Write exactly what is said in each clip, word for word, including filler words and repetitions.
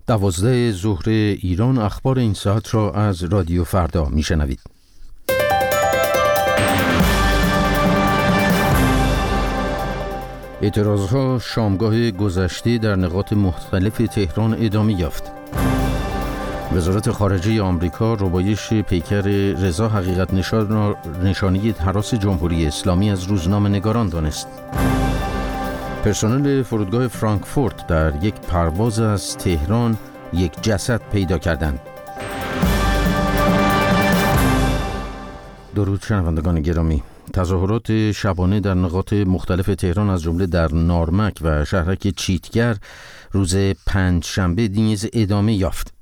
دوازده ظهر ایران. اخبار این ساعت را از رادیو فردا میشنوید. اعتراضها شامگاه گذشته در نقاط مختلف تهران ادامه یافت. وزارت خارجه آمریکا ربایش پیکر رضا حقیقت نژاد را نشانه هراس جمهوری اسلامی از روزنامه‌نگاران دانست. پرسنل فرودگاه فرانکفورت در یک پرواز از تهران یک جسد پیدا کردند. درود شنوندگان گرامی. تظاهرات شبانه در نقاط مختلف تهران از جمله در نارمک و شهرک چیتگر روز پنجشنبه نیز ادامه یافت.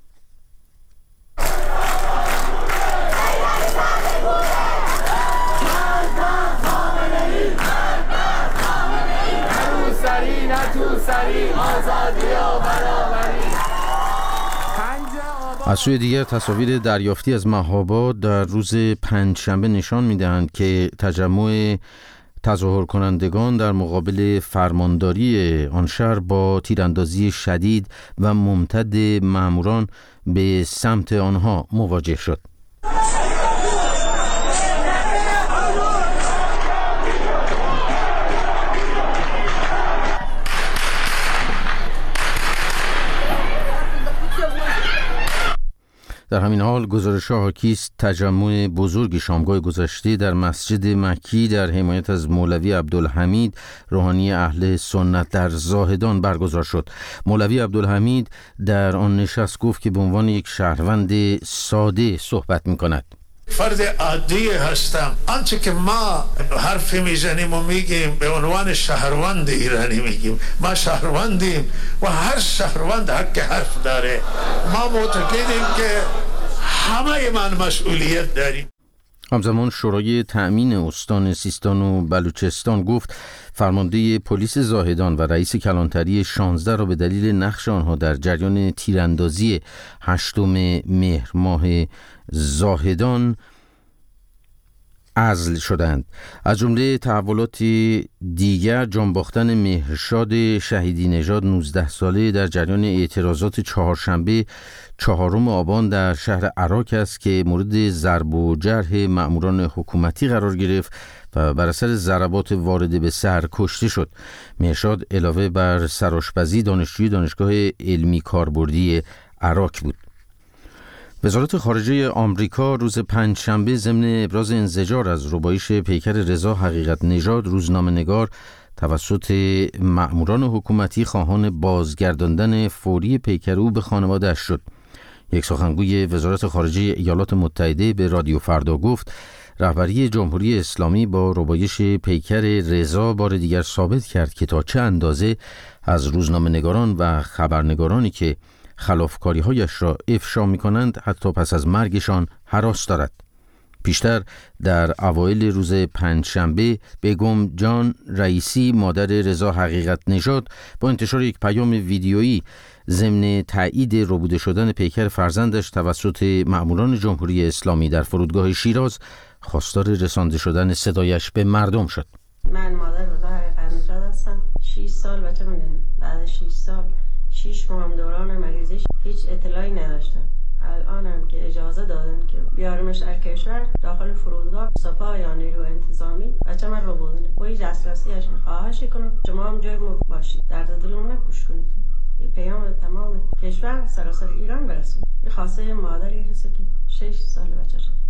از سوی دیگر تصاویر دریافتی از مهاباد در روز پنجشنبه نشان می‌دهند که تجمع تظاهر کنندگان در مقابل فرمانداری آن شهر با تیراندازی شدید و ممتد ماموران به سمت آنها مواجه شد. در همین حال گزارش‌ها حاکی است تجمع بزرگ شامگاه گذشته در مسجد مکی در حمایت از مولوی عبدالحمید روحانی اهل سنت در زاهدان برگزار شد. مولوی عبدالحمید در آن نشست گفت که به عنوان یک شهروند ساده صحبت می‌کند. فرد عادی هستم. آنچه که ما حرفی میزنیم و میگیم به عنوان شهروند ایرانی میگیم ما شهروندیم و هر شهروند حق حرف داره. ما معتقدیم که همه من مسئولیت داریم. همزمان شورای تأمین استان سیستان و بلوچستان گفت فرمانده پلیس زاهدان و رئیس کلانتری شانزده را به دلیل نقش آنها در جریان تیراندازی هشتم مهر ماه زاهدان عزل شدند. از جمله تحولات دیگر جان باختن مهرشاد شهیدی نژاد نوزده ساله در جریان اعتراضات چهارشنبه چهارم آبان در شهر عراق است که مورد ضرب و جرح مأموران حکومتی قرار گرفت و بر اثر ضربات وارده به سر کشته شد. مهرشاد علاوه بر سرآشپزی دانشجوی دانشگاه علمی کاربردی عراق بود. وزارت خارجه آمریکا روز پنجشنبه ضمن ابراز انزجار از ربایش پیکر رضا حقیقت نژاد روزنامه‌نگار توسط مأموران حکومتی خواهان بازگرداندن فوری پیکر او به خانواده‌اش شد. یک سخنگوی وزارت خارجه ایالات متحده به رادیو فردا گفت رهبری جمهوری اسلامی با ربایش پیکر رضا بار دیگر ثابت کرد که تا چه اندازه از روزنامه‌نگاران و خبرنگارانی که خلافکاری‌هایش را افشا می‌کنند حتی پس از مرگشان هراس دارد. پیشتر در اوایل روز پنجشنبه بیگم جان رئیسی مادر رضا حقیقت نژاد با انتشار یک پیام ویدیویی ضمن تایید ربوده شدن پیکر فرزندش توسط مأموران جمهوری اسلامی در فرودگاه شیراز خواستار رسانده شدن صدایش به مردم شد. من مادر رضا حقیقت نژاد هستم. شش سال بچه من بعد شش سال شش ماه دوران مریضیش هیچ اطلاعی نداشتم. الانم که اجازه دادن که بیارمش در کشور داخل فرودگاه سپاه یا نیرو انتظامی بچه من رو بودن و هیچ دسترسیش خواهش کنم شما هم جای ما باشید، درد دلمون نکش کنید. یه پیام تمام کشور سراسر ایران برسون. یه خواسته مادری هست که شش سال بچه شده.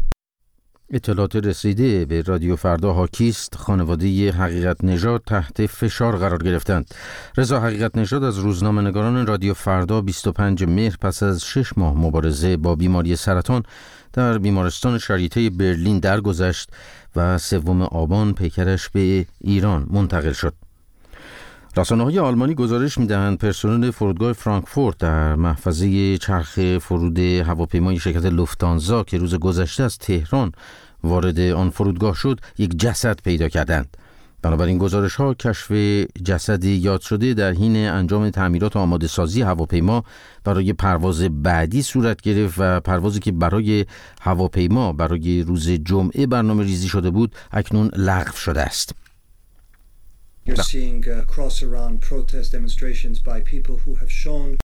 اطلاعات رسیده به رادیو فردا حاکی است خانواده حقیقت نژاد تحت فشار قرار گرفتند. رضا حقیقت نژاد از روزنامه‌نگاران رادیو فردا بیست و پنجم مهر پس از شش ماه مبارزه با بیماری سرطان در بیمارستان شاریته برلین درگذشت و سوم آبان پیکرش به ایران منتقل شد. رسانه‌های آلمانی گزارش می‌دهند پرسنل فرودگاه فرانکفورت در محفظه چرخ فرود هواپیمای شرکت لوفتانزا که روز گذشته از تهران وارد آن فرودگاه شد یک جسد پیدا کردند. بنابراین گزارش‌ها کشف جسدی یاد شده در حین انجام تعمیرات آماده سازی هواپیما برای پرواز بعدی صورت گرفت و پروازی که برای هواپیما برای روز جمعه برنامه ریزی شده بود اکنون لغو شده است. You're seeing uh, cross-Iran protest demonstrations by people who have shown